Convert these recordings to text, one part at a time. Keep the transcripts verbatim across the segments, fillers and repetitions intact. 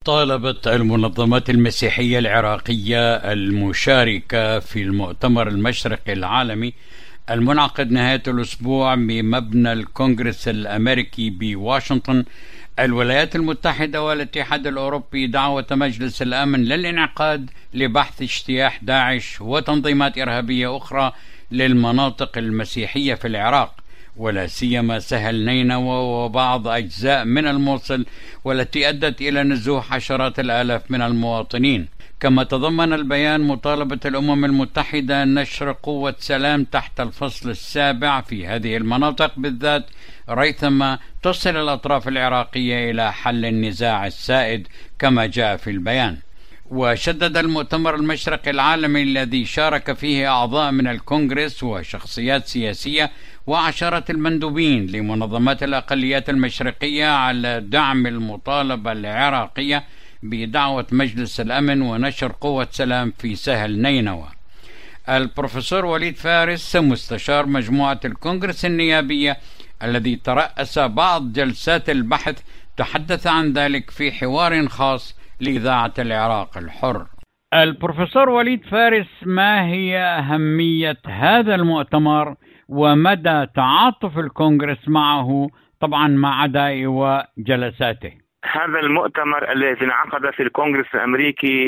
طالبت المنظمات المسيحية العراقية المشاركة في المؤتمر المشرقي العالمي المنعقد نهاية الأسبوع بمبنى الكونغرس الأمريكي بواشنطن الولايات المتحدة والاتحاد الأوروبي دعوة مجلس الأمن للانعقاد لبحث اجتياح داعش وتنظيمات إرهابية أخرى للمناطق المسيحية في العراق، ولا سيما سهل نينوى وبعض أجزاء من الموصل، والتي أدت إلى نزوح عشرات الآلاف من المواطنين. كما تضمن البيان مطالبة الأمم المتحدة نشر قوة سلام تحت الفصل السابع في هذه المناطق بالذات، ريثما تصل الأطراف العراقية إلى حل النزاع السائد كما جاء في البيان. وشدد المؤتمر المشرقي العالمي الذي شارك فيه أعضاء من الكونغرس وشخصيات سياسية وعشرات المندوبين لمنظمات الأقليات المشرقية على دعم المطالبة العراقية بدعوة مجلس الأمن ونشر قوة سلام في سهل نينوى. البروفيسور وليد فارس مستشار مجموعة الكونغرس النيابية الذي ترأس بعض جلسات البحث تحدث عن ذلك في حوار خاص لإذاعة العراق الحر. البروفيسور وليد فارس، ما هي أهمية هذا المؤتمر ومدى تعاطف الكونغرس معه طبعا مع عدائه وجلساته؟ هذا المؤتمر الذي انعقد في الكونغرس الأمريكي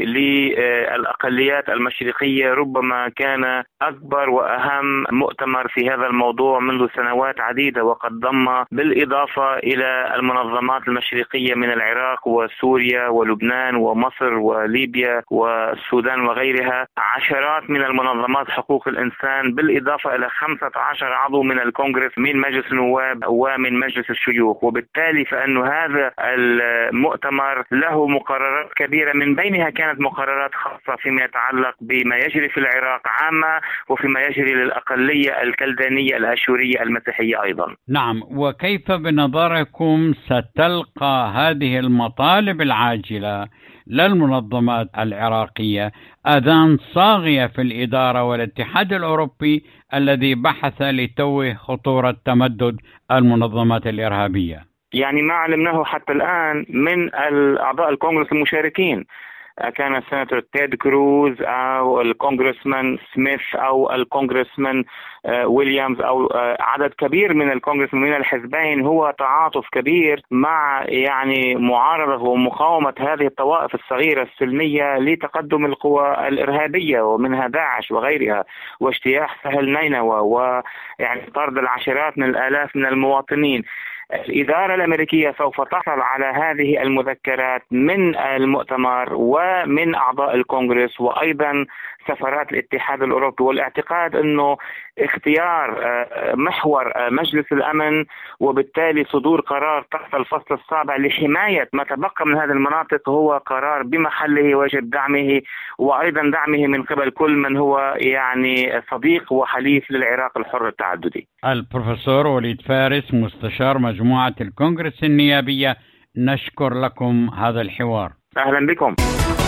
للأقليات المشرقية ربما كان أكبر وأهم مؤتمر في هذا الموضوع منذ سنوات عديدة، وقد ضم بالإضافة إلى المنظمات المشرقية من العراق وسوريا ولبنان ومصر وليبيا والسودان وغيرها عشرات من المنظمات حقوق الإنسان، بالإضافة إلى خمسة عشر عضو من الكونغرس من مجلس النواب ومن مجلس الشيوخ. وبالتالي فإن هذا المؤتمر له مقررات كبيرة، من بينها كانت مقررات خاصة فيما يتعلق بما يجري في العراق عامة وفيما يجري للأقلية الكلدانية الأشورية المسيحية أيضا. نعم، وكيف بنظركم ستلقى هذه المطالب العاجلة للمنظمات العراقية أذان صاغية في الإدارة والاتحاد الأوروبي الذي بحث لتوه خطورة تمدد المنظمات الإرهابية؟ يعني ما علمناه حتى الآن من الأعضاء الكونغرس المشاركين، كان السناتور تيد كروز أو الكونغرسمان سميث أو الكونغرسمان ويليامز أو عدد كبير من الكونغرس من الحزبين، هو تعاطف كبير مع يعني معارضة ومقاومة هذه الطوائف الصغيرة السلمية لتقدم القوى الإرهابية ومنها داعش وغيرها، واجتياح سهل نينوى ويعني طرد العشرات من الآلاف من المواطنين. الإدارة الأمريكية سوف تحصل على هذه المذكرات من المؤتمر ومن أعضاء الكونغرس وأيضا سفارات الاتحاد الأوروبي، والاعتقاد أنه اختيار محور مجلس الأمن وبالتالي صدور قرار تحت الفصل السابع لحماية ما تبقى من هذه المناطق هو قرار بمحله، ويجب دعمه وأيضا دعمه من قبل كل من هو يعني صديق وحليف للعراق الحر التعددي. البروفيسور وليد فارس مستشار مجموعة الكونغرس النيابية، نشكر لكم هذا الحوار. أهلا بكم.